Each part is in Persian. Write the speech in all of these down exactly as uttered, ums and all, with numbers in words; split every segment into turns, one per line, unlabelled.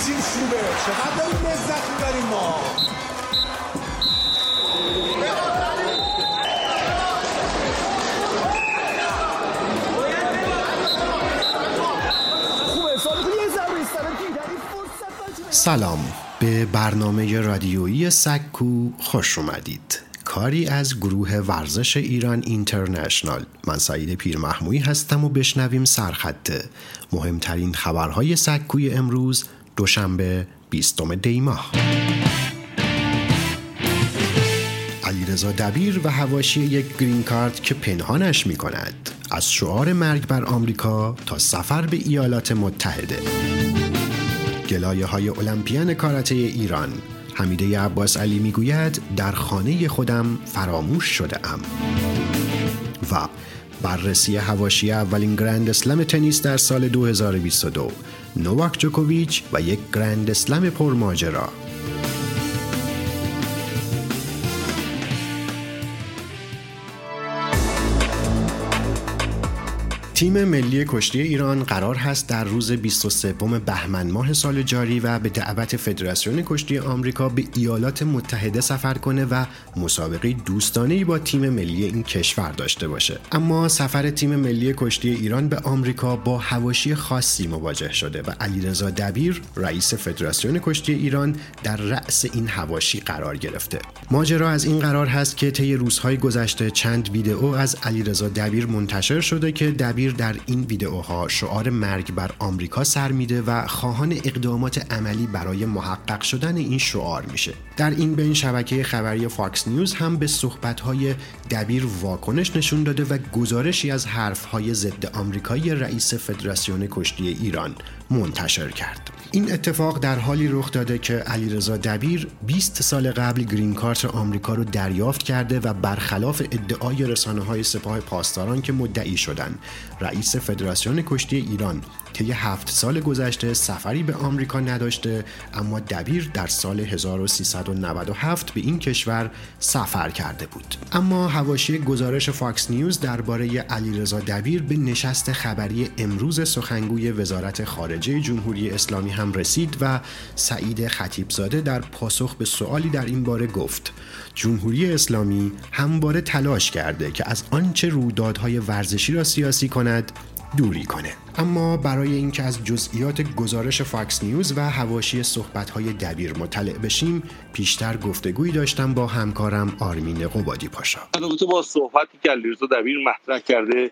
گوشیم شروبه، چقدر داریم لذت میبریم ما.
سلام، به برنامه رادیویی سکو خوش اومدید. کاری از گروه ورزش ایران اینترنشنال. من سعید پیرمحمویی هستم و بشنویم سرخط مهمترین خبرهای سکوی امروز دوشنبه بیستم دی ماه. علیرضا دبیر و حواشی یک گرین کارت که پنهانش می کند، از شعار مرگ بر آمریکا تا سفر به ایالات متحده. گلایه های المپیان کاراته ایران. حمیده عباس علی میگوید در خانه خودم فراموش شده ام. و بررسی حواشی اولین گرند اسلم تنیس در سال دو هزار و بیست و دو، نوواک جوکوویچ و یک گرند اسلم پرماجرا. تیم ملی کشتی ایران قرار هست در روز بیست و سوم بهمن ماه سال جاری و به دعوت فدراسیون کشتی آمریکا به ایالات متحده سفر کنه و مسابقه دوستانه‌ای با تیم ملی این کشور داشته باشه. اما سفر تیم ملی کشتی ایران به آمریکا با حواشی خاصی مواجه شده و علیرضا دبیر رئیس فدراسیون کشتی ایران در رأس این حواشی قرار گرفته. ماجرا از این قرار هست که طی روزهای گذشته چند ویدئو از علیرضا دبیر منتشر شده که دبیر در این ویدئوها شعار مرگ بر آمریکا سر میده و خواهان اقدامات عملی برای محقق شدن این شعار میشه. در این بین شبکه خبری فاکس نیوز هم به صحبت‌های دبیر واکنش نشون داده و گزارشی از حرف‌های ضد آمریکایی رئیس فدراسیون کشتی ایران منتشر کرد. این اتفاق در حالی رخ داده که علیرضا دبیر بیست سال قبل گرین کارت آمریکا رو دریافت کرده و برخلاف ادعای رسانه‌های سپاه پاسداران که مدعی شدند رئیس فدراسیون کشتی ایران طی هفت سال گذشته سفری به آمریکا نداشته، اما دبیر در سال هزار و سیصد و نود و هفت به این کشور سفر کرده بود. اما حواشی گزارش فاکس نیوز درباره علیرضا دبیر به نشست خبری امروز سخنگوی وزارت خارجه جمهوری اسلامی هم رسید و سعید خطیبزاده در پاسخ به سوالی در این باره گفت جمهوری اسلامی همواره تلاش کرده که از آنچه رویدادهای ورزشی را سیاسی کند دوری کنه. اما برای اینکه از جزئیات گزارش فاکس نیوز و حواشی صحبت‌های دبیر مطلع بشیم، پیشتر گفتگویی داشتم با همکارم آرمین قبادی پاشا.
البته با صحبتی که علیرضا دبیر مطرح کرده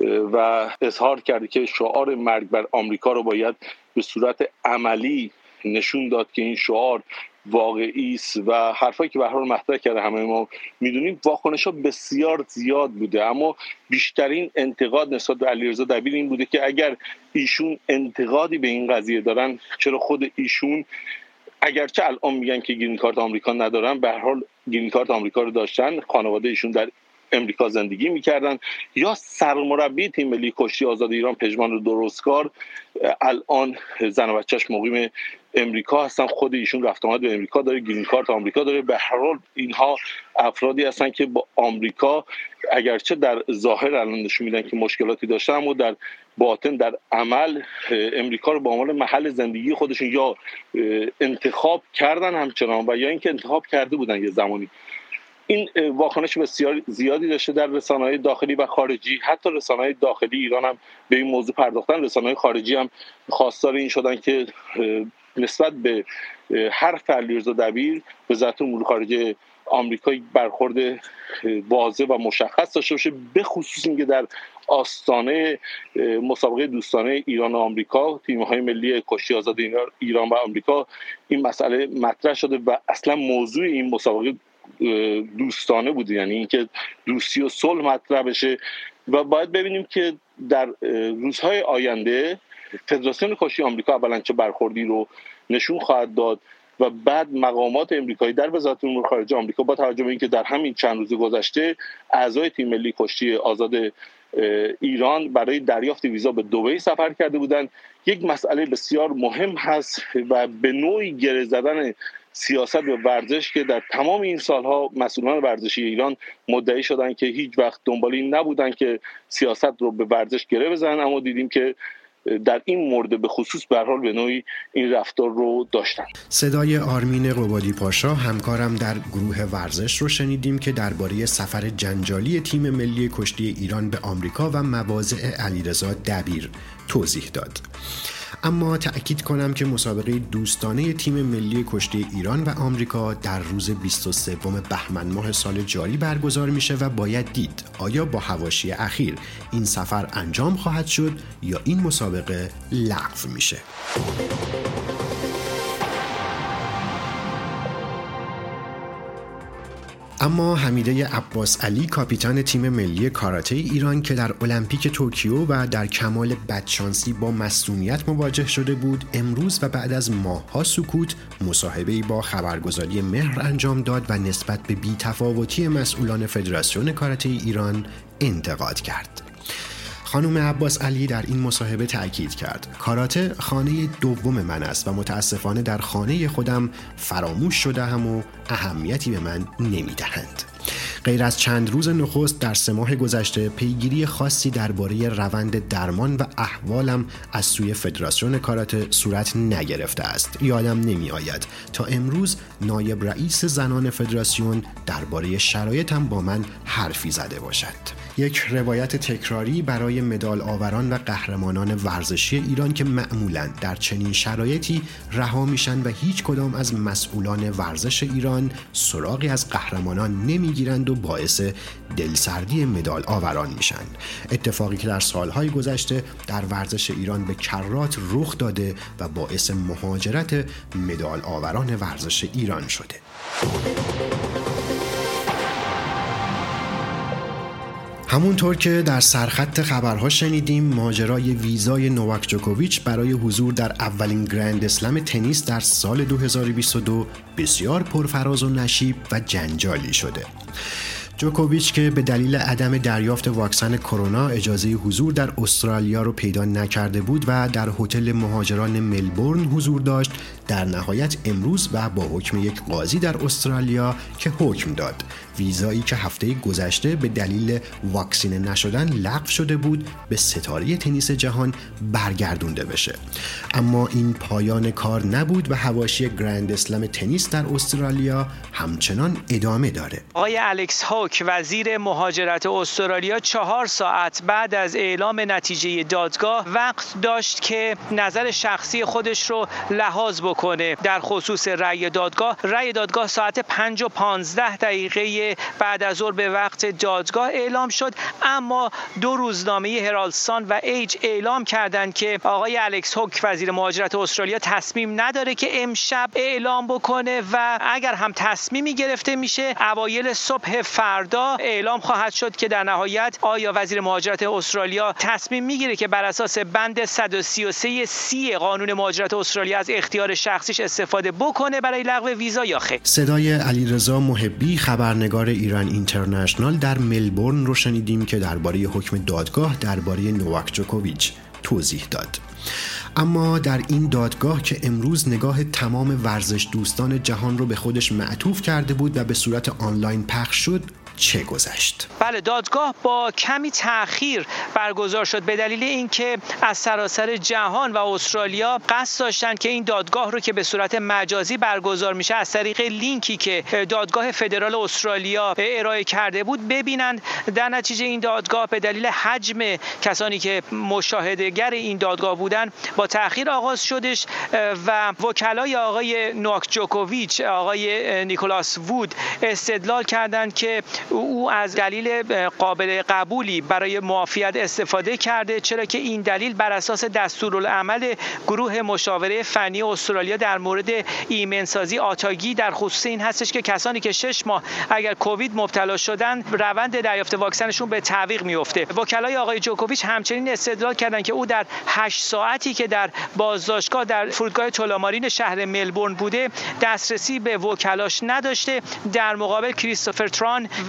و اظهار کرده که شعار مرگ بر آمریکا رو باید به صورت عملی نشون داد که این شعار واقعی است و حرفایی که به هر حال مطرح کرده همه ما میدونیم، واکنش‌ها بسیار زیاد بوده. اما بیشترین انتقاد نسبت به علیرضا دبیر این بوده که اگر ایشون انتقادی به این قضیه دارن، چرا خود ایشون اگرچه الان میگن که گرین کارت آمریکا ندارن، به هر حال گرین کارت آمریکا رو داشتن، خانواده ایشون در امریکا زندگی میکردن، یا سرمربی تیم ملی کشتی آزاد ایران پژمان درستکار الان زن و بچه‌اش مقیم امریکا هستن، خود ایشون رفت آمد به امریکا داره، گرین کارت آمریکا داره. به هر حال اینها افرادی هستن که با آمریکا اگرچه در ظاهر الان نشون میدن که مشکلاتی داشتن، اما در باطن در عمل امریکا رو به عنوان محل زندگی خودشون یا انتخاب کردن همچنان و یا اینکه انتخاب کرده بودن یه زمانی. این واکنش بسیار زیادی داشته در رسانه‌های داخلی و خارجی. حتی رسانه‌های داخلی ایران هم به این موضوع پرداختن، رسانه‌های خارجی هم خواستار این شدن که نسبت به حرف علیرضا دبیر وزارت امور خارجه آمریکا برخورد واضح و مشخص داشته باشه، به خصوص اینکه در آستانه مسابقه دوستانه ایران و آمریکا، تیم‌های ملی کشتی آزاد ایران و آمریکا این مسئله مطرح شده و اصلا موضوع این مسابقه دوستانه بوده، یعنی اینکه دوستی و صلح مطرح بشه. و باید ببینیم که در روزهای آینده فدراسیون کشتی آمریکا اولا چه برخوردی رو نشون خواهد داد و بعد مقامات امریکایی در وزارت امور خارجه آمریکا با توجه به اینکه در همین چند روز گذشته اعضای تیم ملی کشتی آزاد ایران برای دریافت ویزا به دبی سفر کرده بودند، یک مسئله بسیار مهم هست و به نوعی گره زدن سیاست و ورزش که در تمام این سالها مسئولان ورزشی ایران مدعی شدن که هیچ وقت دنبال این نبودن که سیاست رو به ورزش گره بزنن، اما دیدیم که در این مورد به خصوص به هر حال به نوعی این رفتار رو داشتن.
صدای آرمین قبادی پاشا همکارم در گروه ورزش رو شنیدیم که درباره سفر جنجالی تیم ملی کشتی ایران به آمریکا و مواضع علیرضا دبیر توضیح داد. اما تأکید کنم که مسابقه دوستانه تیم ملی کشتی ایران و آمریکا در روز بیست و سوم بهمن ماه سال جاری برگزار میشه و باید دید آیا با حواشی اخیر این سفر انجام خواهد شد یا این مسابقه لغو میشه. اما حمیده عباس علی کاپیتان تیم ملی کاراته ایران که در المپیک توکیو و در کمال بدشانسی با مصدومیت مواجه شده بود، امروز و بعد از ماه‌ها سکوت مصاحبه‌ای با خبرگزاری مهر انجام داد و نسبت به بی‌تفاوتی مسئولان فدراسیون کاراته ایران انتقاد کرد. خانم عباس علی در این مصاحبه تأکید کرد کاراته خانه دوم من است و متاسفانه در خانه خودم فراموش شده هم و اهمیتی به من نمیدهند. غیر از چند روز نخست در سه ماه گذشته پیگیری خاصی درباره روند درمان و احوالم از سوی فدراسیون کاراته صورت نگرفته است. یادم نمی آید تا امروز نایب رئیس زنان فدراسیون درباره شرایطم با من حرفی زده باشد. یک روایت تکراری برای مدال آوران و قهرمانان ورزشی ایران که معمولاً در چنین شرایطی رها میشن و هیچ کدام از مسئولان ورزش ایران سراغی از قهرمانان نمیگیرند و باعث دلسردی مدال آوران میشن. اتفاقی که در سالهای گذشته در ورزش ایران به کرات رخ داده و باعث مهاجرت مدال آوران ورزش ایران شده. همونطور که در سرخط خبرها شنیدیم، ماجرای ویزای نوواک جوکوویچ برای حضور در اولین گرند اسلم تنیس در سال دو هزار و بیست و دو بسیار پرفراز و نشیب و جنجالی شده. جوکوویچ که به دلیل عدم دریافت واکسن کرونا اجازه حضور در استرالیا رو پیدا نکرده بود و در هتل مهاجران ملبورن حضور داشت، در نهایت امروز و با حکم یک قاضی در استرالیا که حکم داد ویزایی که هفته گذشته به دلیل واکسینه نشدن لغو شده بود به ستاره تنیس جهان برگردونده بشه. اما این پایان کار نبود و حواشی گرند اسلم تنیس در استرالیا همچنان ادامه داره.
آقای الکس هوک وزیر مهاجرت استرالیا چهار ساعت بعد از اعلام نتیجه دادگاه وقت داشت که نظر شخصی خودش رو لحاظ بکنه در خصوص رأی دادگاه. رأی دادگاه ساعت پنج و پانزده دقیقه بعد از ظهر به وقت دادگاه اعلام شد، اما دو روزنامه هرالد سان و ایج اعلام کردند که آقای الکس هوک وزیر مهاجرت استرالیا تصمیم نداره که امشب اعلام بکنه و اگر هم تصمیمی گرفته میشه اوایل صبح فردا اعلام خواهد شد که در نهایت آیا وزیر مهاجرت استرالیا تصمیم میگیره که بر اساس بند صد و سی و سه سی قانون مهاجرت استرالیا از اختیار شخصیش استفاده بکنه برای لغو ویزا یا خیر.
صدای علیرضا محبی خبرنگار ایران اینترنشنال در ملبورن رو شنیدیم که درباره حکم دادگاه درباره نوواک جوکوویچ توضیح داد. اما در این دادگاه که امروز نگاه تمام ورزش دوستان جهان رو به خودش معطوف کرده بود و به صورت آنلاین پخش شد، چه گذشت؟
بله، دادگاه با کمی تأخیر برگزار شد به دلیل اینکه از سراسر جهان و استرالیا قصد داشتند که این دادگاه رو که به صورت مجازی برگزار میشه از طریق لینکی که دادگاه فدرال استرالیا ارائه کرده بود ببینند. در نتیجه این دادگاه به دلیل حجم کسانی که مشاهدهگر این دادگاه بودند با تأخیر آغاز شدش و وکلای آقای نوواک جوکوویچ، آقای نیکولاس وود استدلال کردند که او از دلیل قابل قبولی برای معافیت استفاده کرده، چرا که این دلیل بر اساس دستورالعمل گروه مشاوره فنی استرالیا در مورد ایمنسازی آتاگی در خصوص این هستش که کسانی که شش ماه اگر کووید مبتلا شدن روند دریافت واکسنشون به تعویق میفته. وکلای آقای جوکوویچ همچنین استدلال کردند که او در هشت ساعتی که در بازداشتگاه در فرودگاه تولامارین شهر ملبورن بوده دسترسی به وکلاش نداشته، در مقابل کریستوفر تران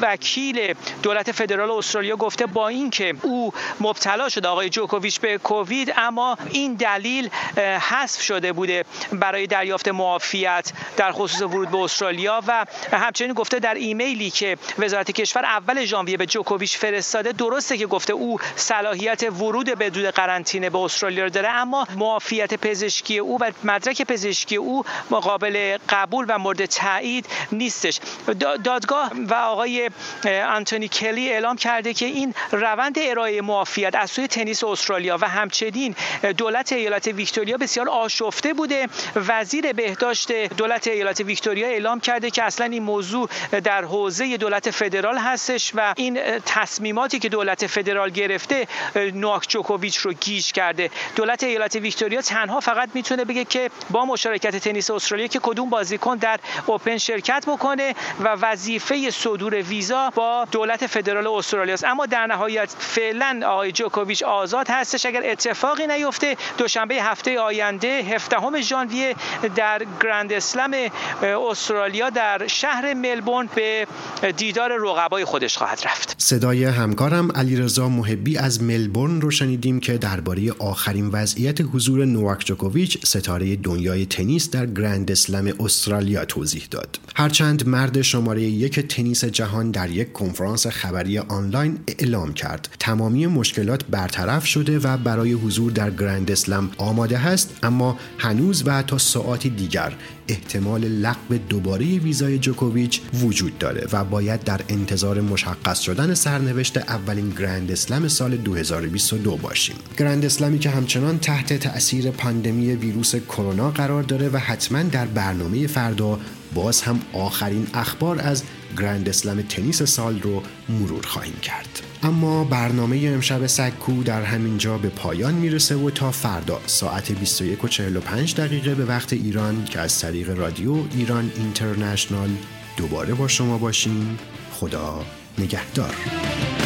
وکیل دولت فدرال استرالیا گفته با اینکه او مبتلا شده آقای جوکوویچ به کووید، اما این دلیل حذف شده بوده برای دریافت معافیت در خصوص ورود به استرالیا. و همچنین گفته در ایمیلی که وزارت کشور اول ژانویه به جوکوویچ فرستاده، درسته که گفته او صلاحیت ورود بدون قرنطینه به استرالیا رو داره، اما معافیت پزشکی او و مدرک پزشکی او قابل قبول و مورد تایید نیستش. دادگاه و آقای آنتونی کلی اعلام کرده که این روند ارائه معافیت از سوی تنیس استرالیا و همچنین دولت ایالت ویکتوریا بسیار آشفته بوده. وزیر بهداشت دولت ایالت ویکتوریا اعلام کرده که اصلا این موضوع در حوزه دولت فدرال هستش و این تصمیماتی که دولت فدرال گرفته نوواک جوکوویچ رو گیج کرده. دولت ایالت ویکتوریا تنها فقط میتونه بگه که با مشارکت تنیس استرالیا که کدوم بازیکن در اوپن شرکت بکنه و وظیفه صدور ویزا با دولت فدرال استرالیا است. اما در نهایت فعلا آقای جوکوویچ آزاد هستش. اگر اتفاقی نیفته دوشنبه هفته آینده هفدهم ژانویه در گرند اسلم استرالیا در شهر ملبورن به دیدار رقبای خودش خواهد رفت.
صدای همکارم علیرضا محبی از ملبورن رو شنیدیم که درباره آخرین وضعیت حضور نوواک جوکوویچ ستاره دنیای تنیس در گرند اسلم استرالیا توضیح داد. هرچند مرد شماره یک تنیس جهان در یک کنفرانس خبری آنلاین اعلام کرد تمامی مشکلات برطرف شده و برای حضور در گرند اسلم آماده هست، اما هنوز و تا ساعاتی دیگر احتمال لغو دوباره ویزای جوکوویچ وجود داره و باید در انتظار مشخص شدن سرنوشت اولین گرند اسلم سال دو هزار و بیست و دو باشیم. گرند اسلمی که همچنان تحت تأثیر پاندمی ویروس کرونا قرار داره و حتما در برنامه فردا باز هم آخرین اخبار از گرند اسلم تنیس سال رو مرور خواهیم کرد. اما برنامه امشب سکو در همین جا به پایان میرسه و تا فردا ساعت بیست و یک و چهل و پنج دقیقه به وقت ایران که از طریق رادیو ایران اینترنشنال دوباره با شما باشیم. خدا نگهدار.